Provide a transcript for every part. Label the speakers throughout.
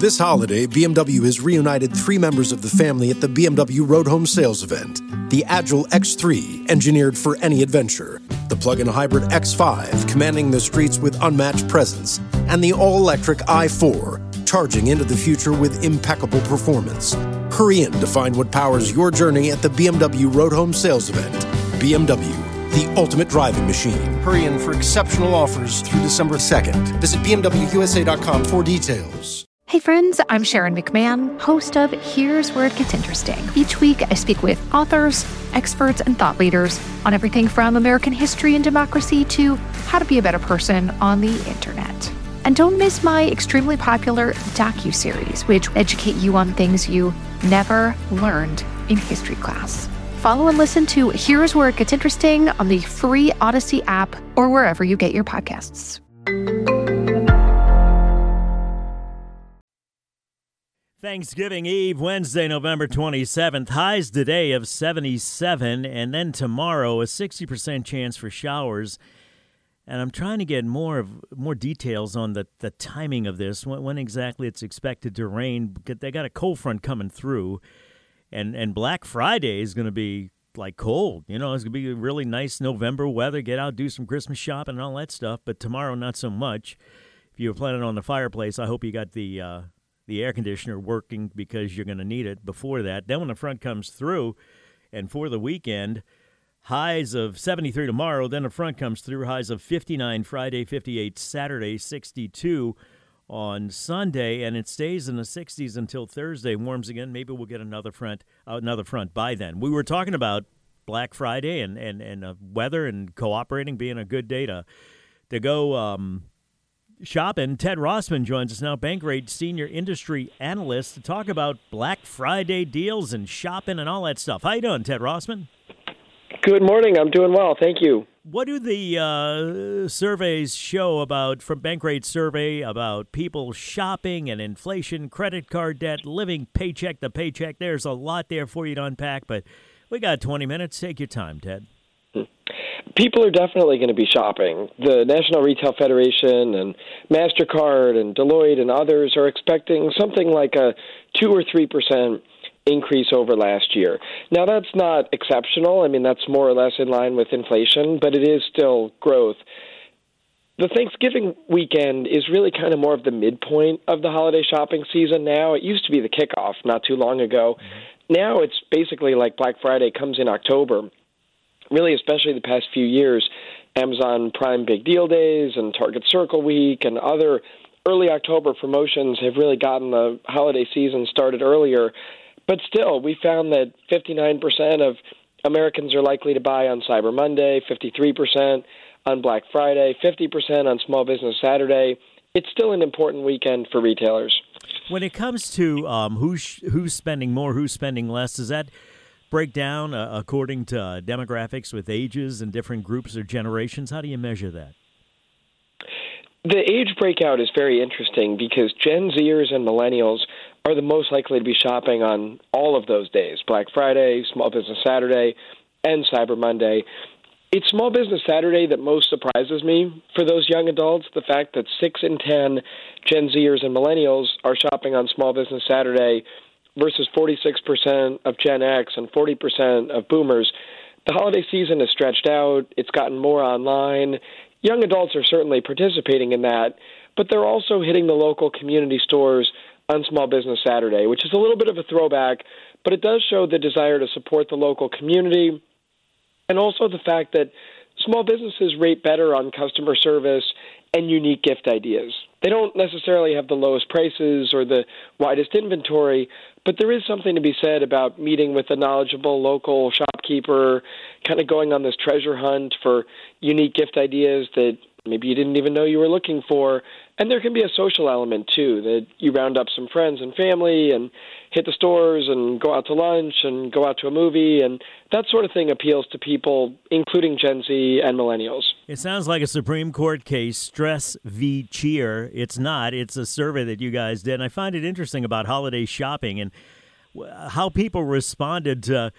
Speaker 1: This holiday, BMW has reunited 3 members of the family at the BMW Road Home Sales event. The Agile X3, engineered for any adventure. The plug-in hybrid X5, commanding the streets with unmatched presence. And the all-electric i4, charging into the future with impeccable performance. Hurry in to find what powers your journey at the BMW Road Home Sales event. BMW, the ultimate driving machine. Hurry in for exceptional offers through December 2nd. Visit BMWUSA.com for details.
Speaker 2: Hey friends, I'm Sharon McMahon, host of Here's Where It Gets Interesting. Each week, I speak with authors, experts, and thought leaders on everything from American history and democracy to how to be a better person on the internet. And don't miss my extremely popular docuseries, which educate you on things you never learned in history class. Follow and listen to Here's Where It Gets Interesting on the free Odyssey app or wherever you get your podcasts.
Speaker 3: Thanksgiving Eve, Wednesday, November 27th. Highs today of 77, and then tomorrow a 60% chance for showers. And I'm trying to get more details on the timing of this, when exactly it's expected to rain. They got a cold front coming through, and Black Friday is going to be like cold. You know, it's going to be really nice November weather. Get out, do some Christmas shopping and all that stuff. But tomorrow, not so much. If you were planning on the fireplace, I hope you got the air conditioner working because you're going to need it before that. Then when the front comes through, and for the weekend, highs of 73 tomorrow. Then the front comes through, highs of 59 Friday, 58 Saturday, 62 on Sunday, and it stays in the 60s until Thursday. Warms again. Maybe we'll get another front by then. We were talking about Black Friday and weather and cooperating being a good day to go shopping. Ted Rossman joins us now, Bankrate Senior Industry Analyst, to talk about Black Friday deals and shopping and all that stuff. How you doing, Ted Rossman?
Speaker 4: Good morning. I'm doing well. Thank you.
Speaker 3: What do the surveys show about, from Bankrate survey, about people shopping and inflation, credit card debt, living paycheck to paycheck? There's a lot there for you to unpack, but we got 20 minutes. Take your time, Ted.
Speaker 4: People are definitely going to be shopping. The National Retail Federation and MasterCard and Deloitte and others are expecting something like a 2 or 3% increase over last year. Now, that's not exceptional. I mean, that's more or less in line with inflation, but it is still growth. The Thanksgiving weekend is really kind of more of the midpoint of the holiday shopping season now. It used to be the kickoff not too long ago. Now it's basically like Black Friday comes in October. Really, especially the past few years, Amazon Prime Big Deal Days and Target Circle Week and other early October promotions have really gotten the holiday season started earlier. But still, we found that 59% of Americans are likely to buy on Cyber Monday, 53% on Black Friday, 50% on Small Business Saturday. It's still an important weekend for retailers.
Speaker 3: When it comes to who's spending more, who's spending less, does that break down according to demographics with ages and different groups or generations? How do you measure that?
Speaker 4: The age breakout is very interesting because Gen Zers and millennials are the most likely to be shopping on all of those days, Black Friday, Small Business Saturday, and Cyber Monday. It's Small Business Saturday that most surprises me for those young adults, the fact that 6 in 10 Gen Zers and millennials are shopping on Small Business Saturday versus 46% of Gen X and 40% of boomers. The holiday season is stretched out. It's gotten more online. Young adults are certainly participating in that, but they're also hitting the local community stores on Small Business Saturday, which is a little bit of a throwback, but it does show the desire to support the local community and also the fact that small businesses rate better on customer service and unique gift ideas. They don't necessarily have the lowest prices or the widest inventory, but there is something to be said about meeting with a knowledgeable local shopkeeper, kind of going on this treasure hunt for unique gift ideas that maybe you didn't even know you were looking for. And there can be a social element, too, that you round up some friends and family and hit the stores and go out to lunch and go out to a movie. And that sort of thing appeals to people, including Gen Z and millennials.
Speaker 3: It sounds like a Supreme Court case, stress v. cheer. It's not. It's a survey that you guys did. And I find it interesting about holiday shopping and how people responded to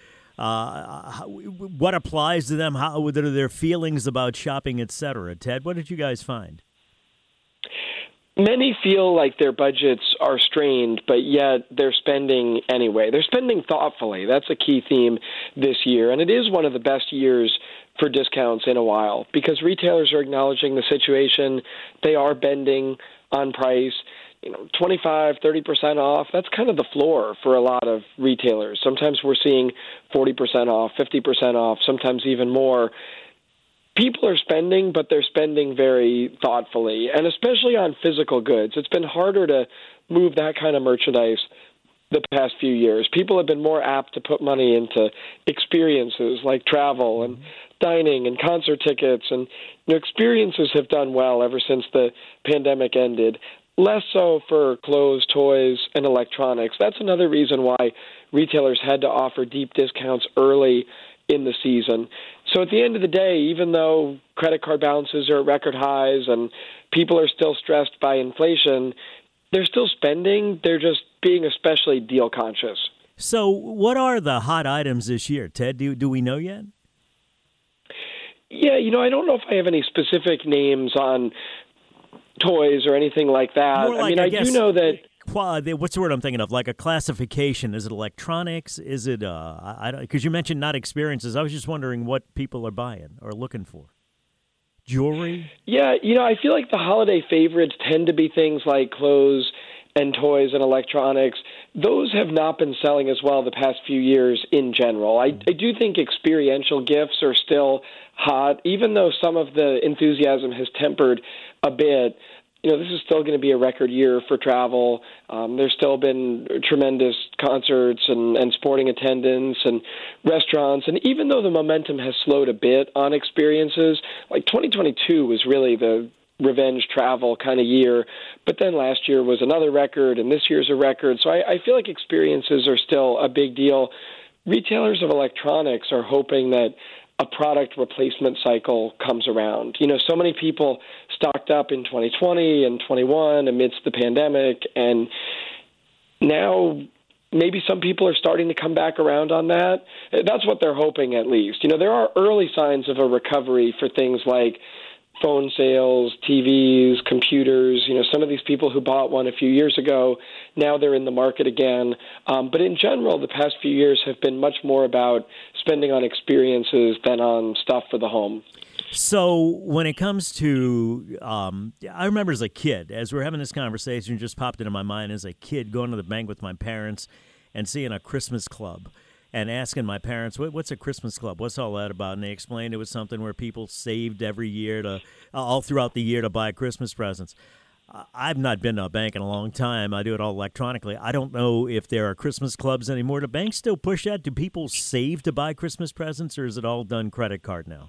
Speaker 3: what applies to them, how what are their feelings about shopping, et cetera. Ted, what did you guys find?
Speaker 4: Many feel like their budgets are strained, but yet they're spending anyway. They're spending thoughtfully. That's a key theme this year, and it is one of the best years for discounts in a while because retailers are acknowledging the situation. They are bending on price. 25, 30% off, that's kind of the floor for a lot of retailers. Sometimes we're seeing 40% off, 50% off, sometimes even more. People are spending, but they're spending very thoughtfully, and especially on physical goods. It's been harder to move that kind of merchandise the past few years. People have been more apt to put money into experiences like travel and dining and concert tickets, and experiences have done well ever since the pandemic ended. Less so for clothes, toys, and electronics. That's another reason why retailers had to offer deep discounts early in the season. So at the end of the day, even though credit card balances are at record highs and people are still stressed by inflation, they're still spending. They're just being especially deal conscious.
Speaker 3: So what are the hot items this year, Ted? Do we know yet?
Speaker 4: Yeah, I don't know if I have any specific names on toys or anything like that.
Speaker 3: More like,
Speaker 4: I do know that.
Speaker 3: What's the word I'm thinking of? Like a classification? Is it electronics? Is it? Because you mentioned not experiences. I was just wondering what people are buying or looking for. Jewelry?
Speaker 4: Yeah, I feel like the holiday favorites tend to be things like clothes and toys and electronics. Those have not been selling as well the past few years in general. I do think experiential gifts are still hot, even though some of the enthusiasm has tempered a bit. This is still going to be a record year for travel. There's still been tremendous concerts and sporting attendance and restaurants. And even though the momentum has slowed a bit on experiences, like 2022 was really the revenge travel kind of year. But then last year was another record, and this year's a record. So I feel like experiences are still a big deal. Retailers of electronics are hoping that a product replacement cycle comes around. So many people stocked up in 2020 and 21 amidst the pandemic, and now maybe some people are starting to come back around on that. That's what they're hoping, at least. There are early signs of a recovery for things like phone sales, TVs, computers. Some of these people who bought one a few years ago, now they're in the market again. But in general, the past few years have been much more about spending on experiences than on stuff for the home.
Speaker 3: So when it comes to, I remember as a kid, as we're having this conversation, it just popped into my mind as a kid going to the bank with my parents and seeing a Christmas club. And asking my parents, what's a Christmas club? What's all that about? And they explained it was something where people saved every year all throughout the year to buy Christmas presents. I've not been to a bank in a long time. I do it all electronically. I don't know if there are Christmas clubs anymore. Do banks still push that? Do people save to buy Christmas presents, or is it all done credit card now?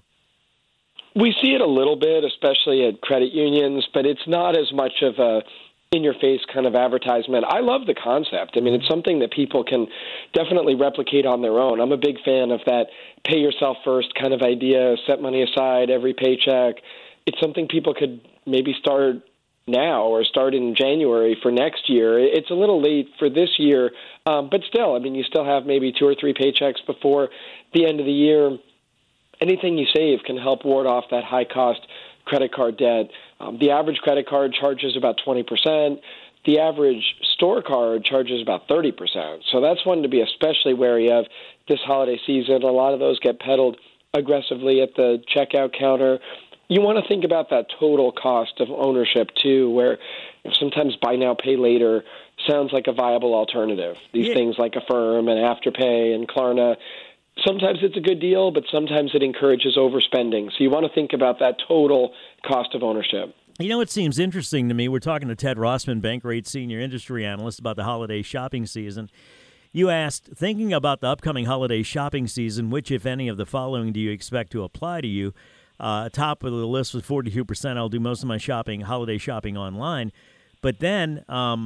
Speaker 4: We see it a little bit, especially at credit unions, but it's not as much of a in-your-face kind of advertisement. I love the concept. It's something that people can definitely replicate on their own. I'm a big fan of that pay yourself first kind of idea, set money aside every paycheck. It's something people could maybe start now or start in January for next year. It's a little late for this year, but still, you still have maybe 2 or 3 paychecks before the end of the year. Anything you save can help ward off that high-cost credit card debt. The average credit card charges about 20%. The average store card charges about 30%. So that's one to be especially wary of this holiday season. A lot of those get peddled aggressively at the checkout counter. You want to think about that total cost of ownership, too, where sometimes buy now, pay later sounds like a viable alternative. These things like Affirm and Afterpay and Klarna, sometimes it's a good deal, but sometimes it encourages overspending. So you want to think about that total cost of ownership.
Speaker 3: It seems interesting to me. We're talking to Ted Rossman, Bankrate Senior Industry Analyst, about the holiday shopping season. You asked, thinking about the upcoming holiday shopping season, which, if any, of the following do you expect to apply to you? Top of the list was 42%. I'll do most of my holiday shopping online. But then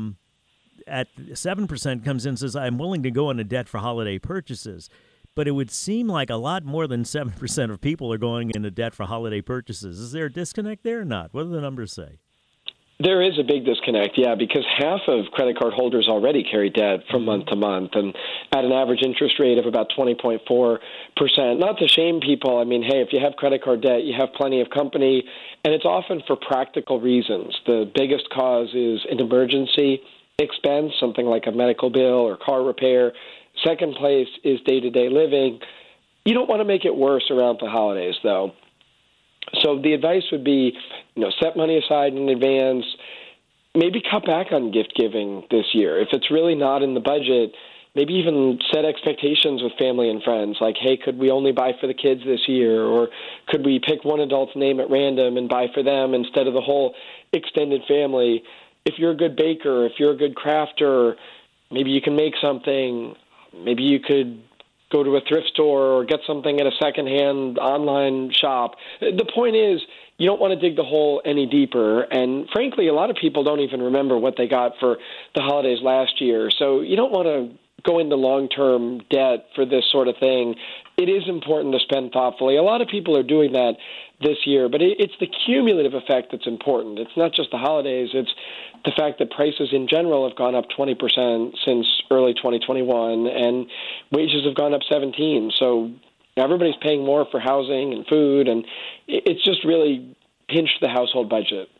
Speaker 3: at 7% comes in and says, I'm willing to go into debt for holiday purchases. But it would seem like a lot more than 7% of people are going into debt for holiday purchases. Is there a disconnect there or not? What do the numbers say?
Speaker 4: There is a big disconnect, yeah, because half of credit card holders already carry debt from month to month and at an average interest rate of about 20.4%. Not to shame people. I mean, hey, if you have credit card debt, you have plenty of company, and it's often for practical reasons. The biggest cause is an emergency expense, something like a medical bill or car repair. Second place is day-to-day living. You don't want to make it worse around the holidays, though. So the advice would be, set money aside in advance, maybe cut back on gift giving this year. If it's really not in the budget, maybe even set expectations with family and friends, like, hey, could we only buy for the kids this year? Or could we pick one adult's name at random and buy for them instead of the whole extended family? If you're a good baker, if you're a good crafter, maybe you can make something. Maybe you could go to a thrift store or get something at a secondhand online shop. The point is, you don't want to dig the hole any deeper. And frankly, a lot of people don't even remember what they got for the holidays last year. So you don't want to go into long-term debt for this sort of thing. It is important to spend thoughtfully. A lot of people are doing that this year, but it's the cumulative effect that's important. It's not just the holidays. It's the fact that prices in general have gone up 20% since early 2021, and wages have gone up 17%. So everybody's paying more for housing and food, and it's just really pinched the household budget.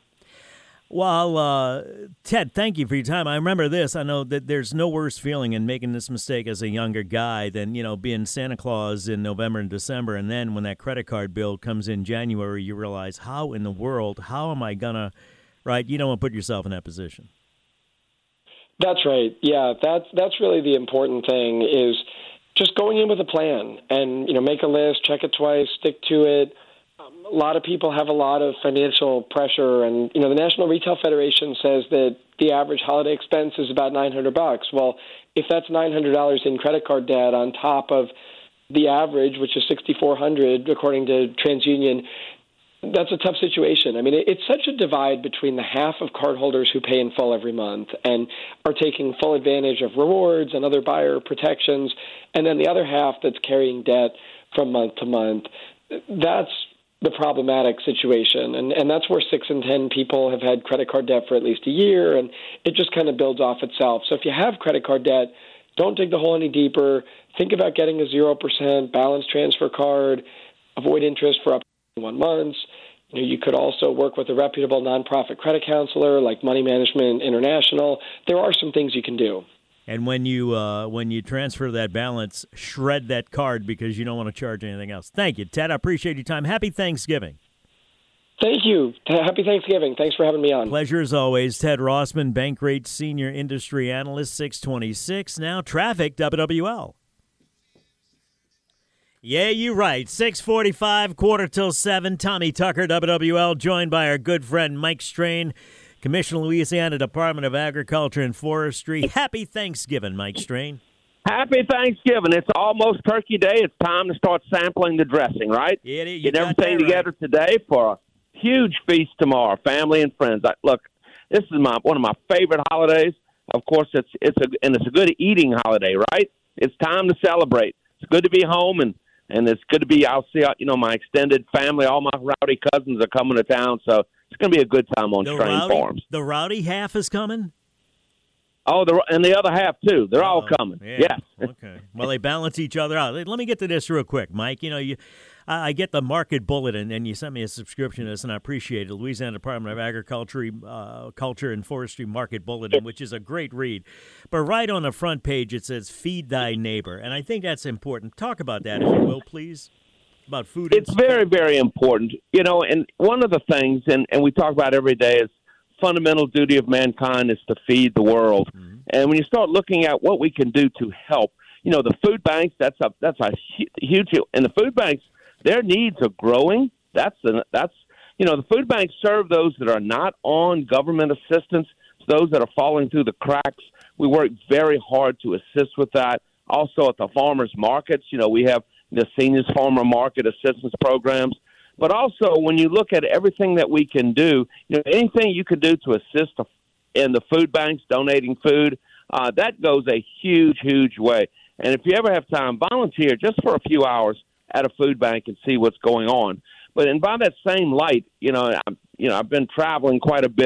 Speaker 3: Well, Ted, thank you for your time. I remember this. I know that there's no worse feeling in making this mistake as a younger guy than, being Santa Claus in November and December. And then when that credit card bill comes in January, you realize, how in the world, how am I going to, right? You don't want to put yourself in that position.
Speaker 4: That's right. Yeah, that's really the important thing is just going in with a plan and, make a list, check it twice, stick to it. A lot of people have a lot of financial pressure, and the National Retail Federation says that the average holiday expense is about $900. Well, if that's $900 in credit card debt on top of the average, which is $6,400 according to TransUnion, that's a tough situation. I mean, it's such a divide between the half of cardholders who pay in full every month and are taking full advantage of rewards and other buyer protections, and then the other half that's carrying debt from month to month. That's the problematic situation. And that's where 6 in 10 people have had credit card debt for at least a year, and it just kind of builds off itself. So if you have credit card debt, don't dig the hole any deeper. Think about getting a 0% balance transfer card, avoid interest for up to 1 month. You could also work with a reputable nonprofit credit counselor like Money Management International. There are some things you can do.
Speaker 3: And when you transfer that balance, shred that card because you don't want to charge anything else. Thank you, Ted. I appreciate your time. Happy Thanksgiving.
Speaker 4: Thank you. Happy Thanksgiving. Thanks for having me on.
Speaker 3: Pleasure as always. Ted Rossman, Bankrate Senior Industry Analyst, 626. Now traffic, WWL. Yeah, you're right. 6:45, 6:45. Tommy Tucker, WWL, joined by our good friend Mike Strain, Commissioner, Louisiana Department of Agriculture and Forestry. Happy Thanksgiving, Mike Strain.
Speaker 5: Happy Thanksgiving. It's almost Turkey Day. It's time to start sampling the dressing, right?
Speaker 3: Yeah, you
Speaker 5: get everything together today for a huge feast tomorrow, family and friends. Look, this is one of my favorite holidays. Of course, it's a good eating holiday, right? It's time to celebrate. It's good to be home, and it's good to be. I'll see, my extended family. All my rowdy cousins are coming to town, so it's going to be a good time on Strain Farms.
Speaker 3: The rowdy half is coming?
Speaker 5: Oh, and the other half, too. They're all coming.
Speaker 3: Yeah. Okay. Well, they balance each other out. Let me get to this real quick, Mike. I get the Market Bulletin, and you sent me a subscription to this, and I appreciate it. Louisiana Department of Agriculture, Culture and Forestry Market Bulletin, which is a great read. But right on the front page, it says, Feed Thy Neighbor. And I think that's important. Talk about that, if you will, please. About food.
Speaker 5: It's very, very important. And one of the things, and we talk about every day, is fundamental duty of mankind is to feed the world. Mm-hmm. And when you start looking at what we can do to help, the food banks, that's a huge, and the food banks, their needs are growing. The food banks serve those that are not on government assistance, those that are falling through the cracks. We work very hard to assist with that. Also at the farmers markets, we have the Seniors Farmer Market Assistance Programs. But also when you look at everything that we can do, anything you can do to assist in the food banks, donating food, that goes a huge, huge way. And if you ever have time, volunteer just for a few hours at a food bank and see what's going on. But by that same light, I've been traveling quite a bit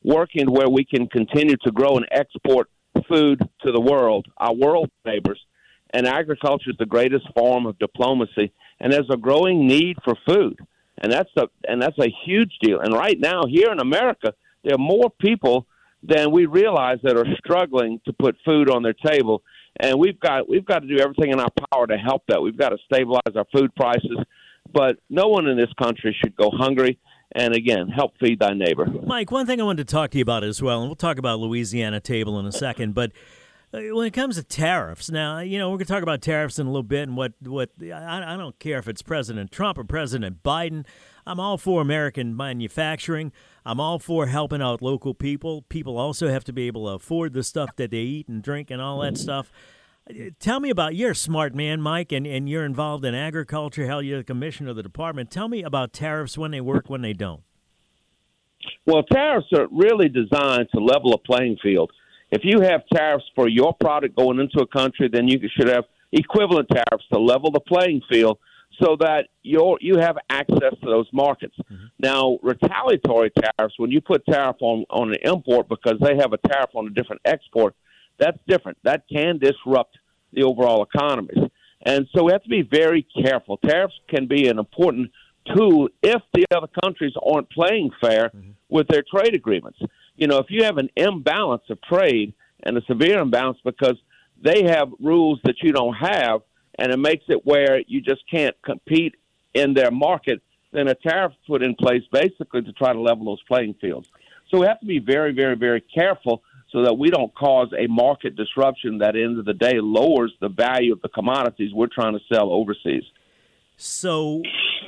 Speaker 5: working where we can continue to grow and export food to the world, our world neighbors. And agriculture is the greatest form of diplomacy. And there's a growing need for food. And that's a huge deal. And right now, here in America, there are more people than we realize that are struggling to put food on their table. And we've got to do everything in our power to help that. We've got to stabilize our food prices. But no one in this country should go hungry. And again, help feed thy neighbor.
Speaker 3: Mike, one thing I wanted to talk to you about as well, and we'll talk about Louisiana table in a second, but when it comes to tariffs, now, we're going to talk about tariffs in a little bit and what I don't care if it's President Trump or President Biden. I'm all for American manufacturing. I'm all for helping out local people. People also have to be able to afford the stuff that they eat and drink and all that stuff. Tell me about, you're a smart man, Mike, and you're involved in agriculture. Hell, you're the commissioner of the department. Tell me about tariffs, when they work, when they don't.
Speaker 5: Well, tariffs are really designed to level a playing field. If you have tariffs for your product going into a country, then you should have equivalent tariffs to level the playing field so that you have access to those markets. Mm-hmm. Now, retaliatory tariffs, when you put tariff on an import because they have a tariff on a different export, that's different. That can disrupt the overall economies. And so we have to be very careful. Tariffs can be an important tool if the other countries aren't playing fair with their trade agreements. If you have an imbalance of trade and a severe imbalance because they have rules that you don't have, and it makes it where you just can't compete in their market, then a tariff put in place basically to try to level those playing fields. So we have to be very, very, very careful so that we don't cause a market disruption that, at the end of the day, lowers the value of the commodities we're trying to sell overseas.
Speaker 3: So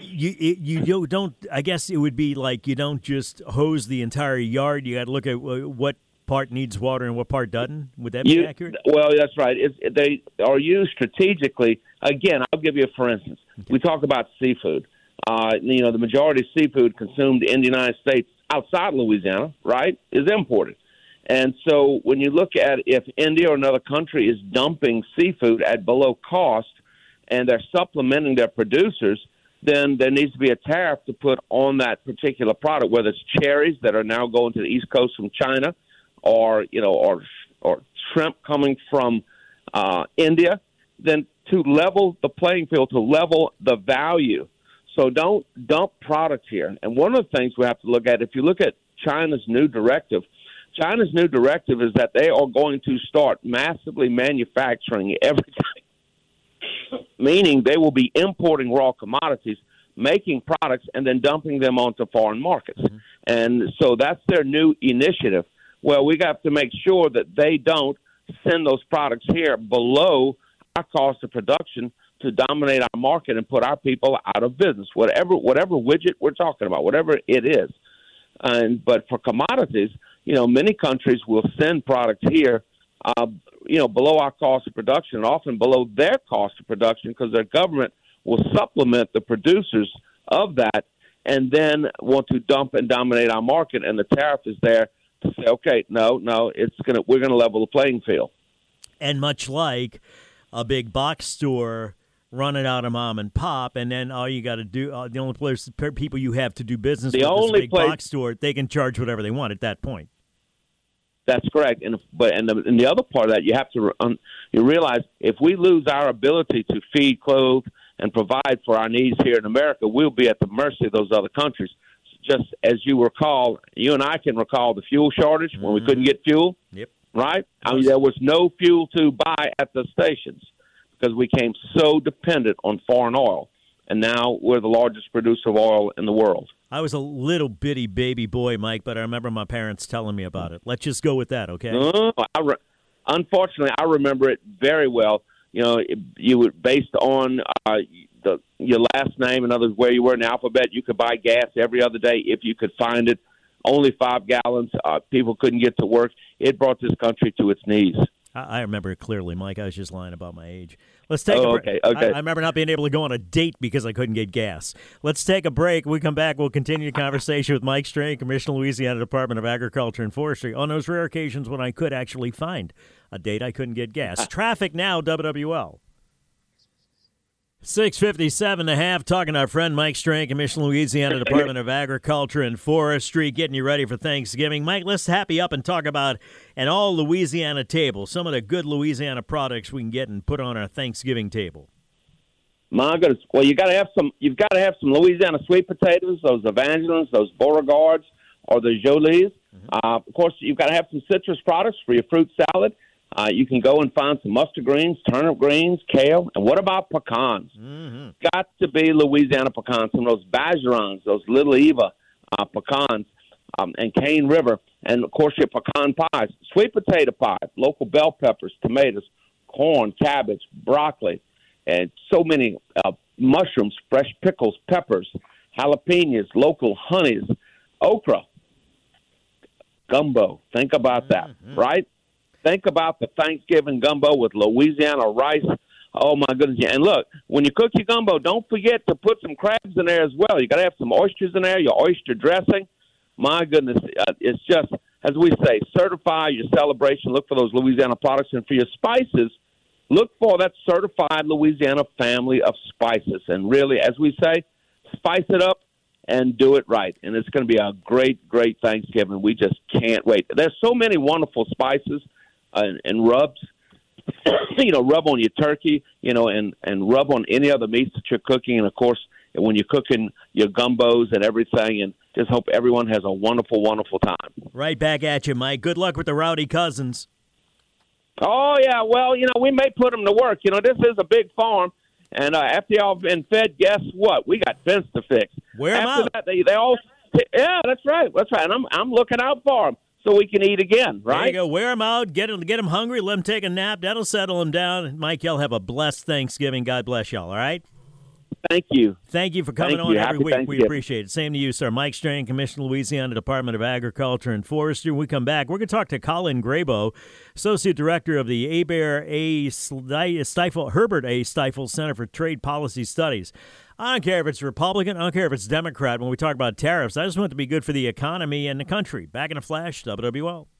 Speaker 3: you don't, I guess it would be like you don't just hose the entire yard. You got to look at what part needs water and what part doesn't. Would that be accurate?
Speaker 5: Well, that's right. They are used strategically. Again, I'll give you a for instance. Okay. We talk about seafood. The majority of seafood consumed in the United States outside Louisiana, right, is imported. And so when you look at if India or another country is dumping seafood at below cost and they're supplementing their producers, then there needs to be a tariff to put on that particular product, whether it's cherries that are now going to the East Coast from China or shrimp coming from India, then to level the playing field, to level the value. So don't dump products here. And one of the things we have to look at, if you look at China's new directive is that they are going to start massively manufacturing everything, meaning they will be importing raw commodities, making products, and then dumping them onto foreign markets. Mm-hmm. And so that's their new initiative. Well, we have to make sure that they don't send those products here below our cost of production to dominate our market and put our people out of business, whatever widget we're talking about, whatever it is. But for commodities, many countries will send products here, below our cost of production, often below their cost of production, because their government will supplement the producers of that and then want to dump and dominate our market. And the tariff is there to say, okay, no, we're going to level the playing field.
Speaker 3: And much like a big box store running out of mom and pop, and then all you got to do, the only people you have to do business with is a big box store, they can charge whatever they want at that point.
Speaker 5: That's correct. And the other part of that, you have to you realize if we lose our ability to feed, clothe, and provide for our needs here in America, we'll be at the mercy of those other countries. Just as you and I can recall the fuel shortage when we couldn't get fuel. Yep. Right? There was no fuel to buy at the stations because we became so dependent on foreign oil. And now we're the largest producer of oil in the world.
Speaker 3: I was a little bitty baby boy, Mike, but I remember my parents telling me about it. Let's just go with that, okay?
Speaker 5: Unfortunately, I remember it very well. You were based on your last name, in other words, where you were in the alphabet. You could buy gas every other day if you could find it. Only 5 gallons. People couldn't get to work. It brought this country to its knees.
Speaker 3: I remember it clearly, Mike. I was just lying about my age. Let's take a break. Okay. I remember not being able to go on a date because I couldn't get gas. Let's take a break. When we come back, we'll continue the conversation with Mike Strain, Commissioner, Louisiana Department of Agriculture and Forestry, on those rare occasions when I could actually find a date I couldn't get gas. Traffic now, WWL. 6:57 and a half, talking to our friend Mike Strang, Commissioner, Louisiana Department of Agriculture and Forestry, getting you ready for Thanksgiving. Mike, let's happy up and talk about an all Louisiana table, some of the good Louisiana products we can get and put on our Thanksgiving table.
Speaker 5: My goodness. Well, you've got to have some Louisiana sweet potatoes, those Evangelins, those Beauregards, or the Jolies. Of course, you've got to have some citrus products for your fruit salad. You can go and find some mustard greens, turnip greens, kale, and what about pecans? Got to be Louisiana pecans, some of those Bajerons, those Little Eva pecans, and Cane River, and, of course, your pecan pies, sweet potato pie, local bell peppers, tomatoes, corn, cabbage, broccoli, and so many mushrooms, fresh pickles, peppers, jalapenos, local honeys, okra, gumbo. Think about that, right? Think about the Thanksgiving gumbo with Louisiana rice. Oh, my goodness. And look, when you cook your gumbo, don't forget to put some crabs in there as well. You got to have some oysters in there, your oyster dressing. My goodness, it's just, as we say, certify your celebration. Look for those Louisiana products. And for your spices, look for that certified Louisiana family of spices. And really, as we say, spice it up and do it right. And it's going to be a great, great Thanksgiving. We just can't wait. There's so many wonderful spices and rubs. Rub on your turkey, and rub on any other meats that you're cooking. And, of course, when you're cooking your gumbos and everything, and just hope everyone has a wonderful, wonderful time.
Speaker 3: Right back at you, Mike. Good luck with the Rowdy Cousins.
Speaker 5: Oh, yeah. Well, we may put them to work. This is a big farm. And after y'all have been fed, guess what? We got fence to fix.
Speaker 3: Wear them
Speaker 5: after
Speaker 3: out.
Speaker 5: That, they all – yeah, that's right. That's right. And I'm looking out for them. So we can eat again, right?
Speaker 3: There you go. Wear them out, get them hungry, let them take a nap. That'll settle them down. Mike, y'all have a blessed Thanksgiving. God bless y'all, all right?
Speaker 5: Thank you.
Speaker 3: Thank you for coming on every week. We appreciate it. Same to you, sir. Mike Strang, Commissioner, Louisiana Department of Agriculture and Forestry. When we come back, we're going to talk to Colin Grabo, Associate Director of the Herbert A. Stifel Center for Trade Policy Studies. I don't care if it's Republican. I don't care if it's Democrat. When we talk about tariffs, I just want it to be good for the economy and the country. Back in a flash, WWL.